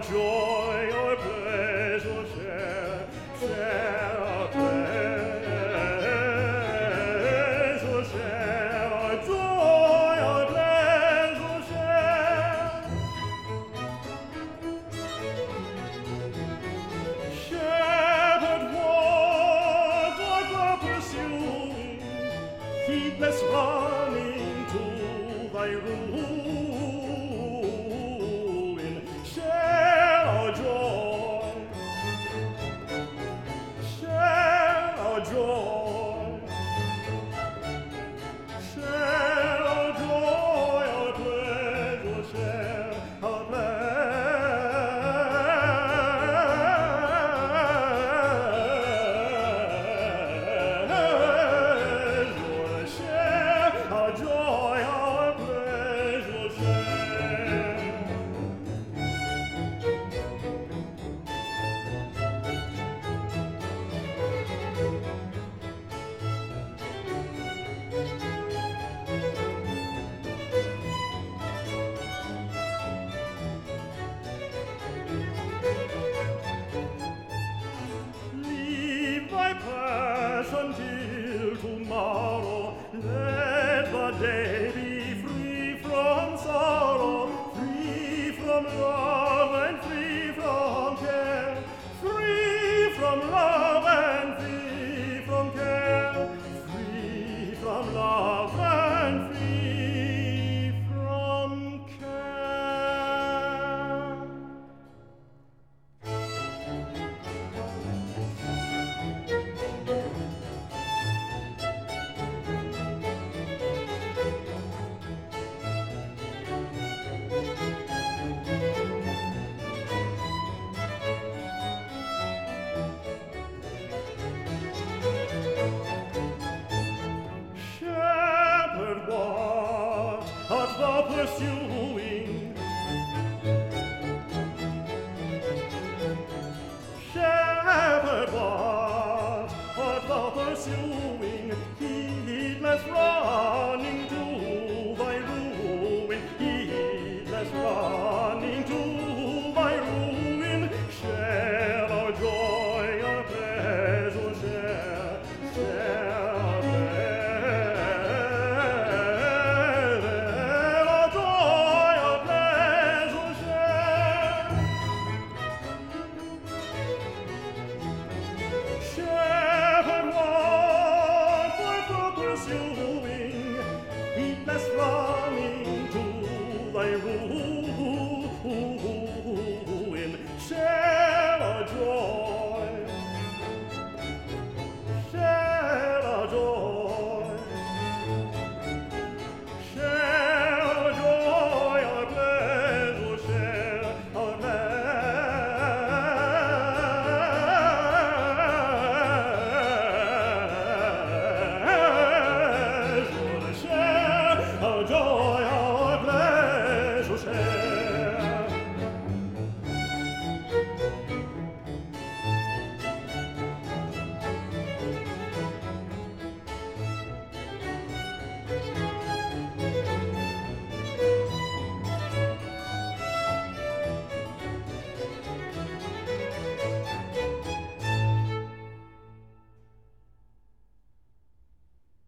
joy or pleasure share, share our pleasure, share our joy or pleasure share. Shepherd, what art thou pursuing? Heedless running to thy ruin. Share our joy, share our joy, share our joy, our pleasure, share our pleasure, share our joy, our pleasure, share. Leave thy passion till tomorrow. Let the day be free from sorrow, free from love and free from care, free from love and free from care, free from love and free from care. Shepherd, what art thou pursuing?